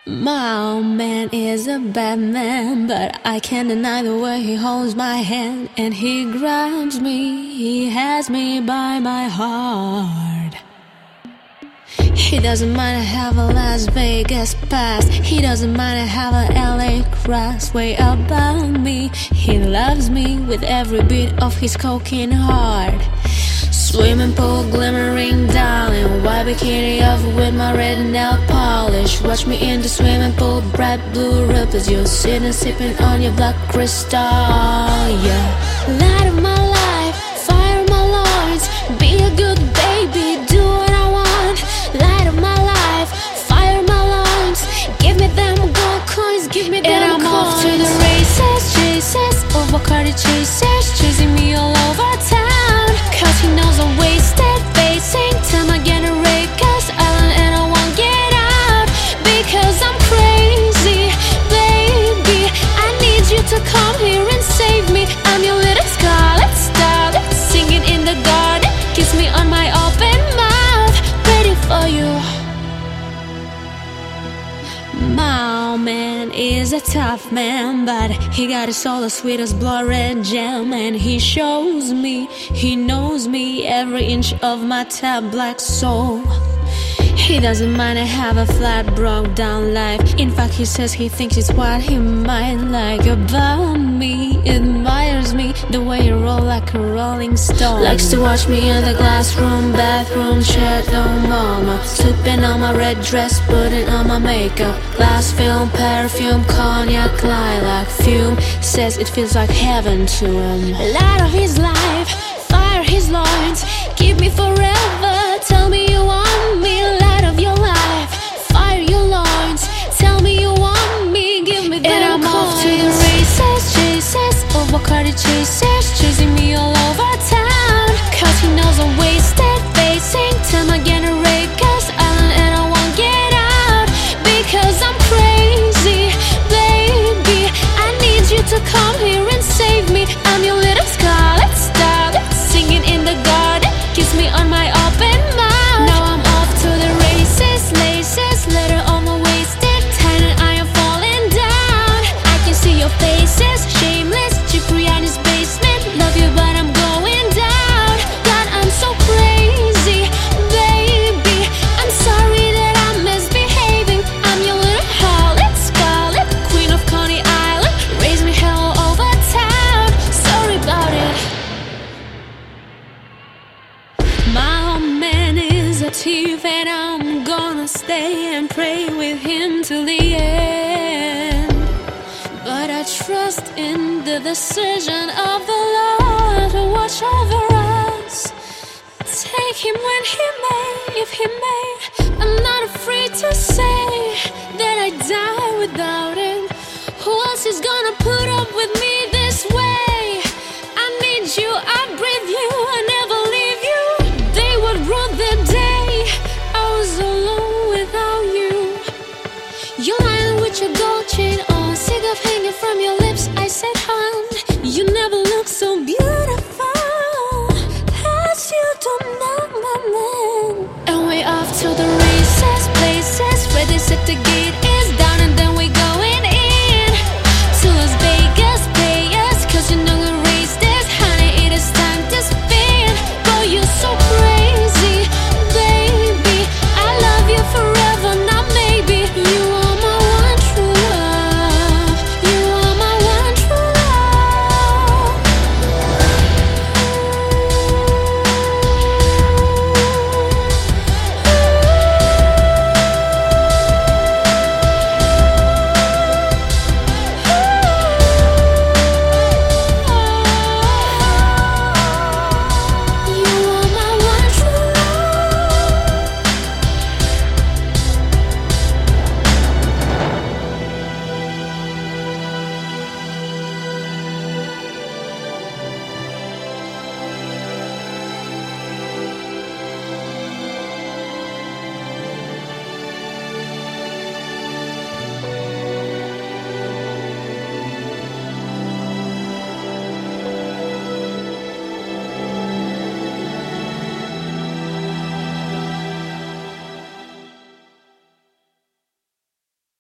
My old man is a bad man, but I can't deny the way he holds my hand. And he grabs me, he has me by my heart. He doesn't mind I have a Las Vegas past. He doesn't mind I have a LA crust way above me. He loves me with every beat of his cocaine heart. Swimming pool glimmering darling, white bikini off with my red nail polish. Watch me in the swimming pool, bright blue ripples. You're sitting sipping on your black crystal, yeah. Light of my life, fire of my loins. Be a good baby, do what I want. Light of my life, fire of my loins. Give me them gold coins, give me them coins. And I'm off to the races, chases, or Bacardi chasers, chasing me all over town. Cause he knows I'm wasted, facing time again to Rikers Island, and I won't get out because I'm crazy, baby. I need you to come here and save me. I'm your little scarlet starlet, singing in the garden. Kiss me on my open mouth, ready for you. My old man is a tough man, but he got his soul as sweet as blood red jam. And he shows me, he knows me, every inch of my tap black soul. He doesn't mind I have a flat, broke down life. In fact, he says he thinks it's what he might like about me. Admires me, the way you roll like a rolling stone. Likes to watch me in the glass room, bathroom, shadow mama. Slipping on my red dress, putting on my makeup. Glass film, perfume, cognac, lilac fume. Says it feels like heaven to him. Light of his life, fire his loins. Keep me forever, tell me you want me. Light of your life, fire your loins. Tell me you want me, give me them. And I'm coins. Off to the races, chases, or Bacardi chasers, chasing me all over town. Cause he knows I'm wasted, facing time again to Rikers Island, and I won't get out because I'm crazy, baby. I need you to come here and save me. I'm your little scarlet starlet, singing in the garden. Kiss me on my open mouth. Now I'm off to the races, laces, letter on my wasted, tight and I am falling down. I can see your faces, shameless, Cipriani's basement. Love you but I'm going down. God, I'm so crazy, baby. I'm sorry that I'm misbehaving. I'm your little harlot, scarlet, queen of Coney Island. Raise me hell over town. Sorry about it. My old man is a thief, and I'm gonna stay and pray with him till the end. But I trust in the decision of the Lord to watch over us. Take him when he may, if he may. I'm not afraid to say that I die without him. Who else is gonna put up with me?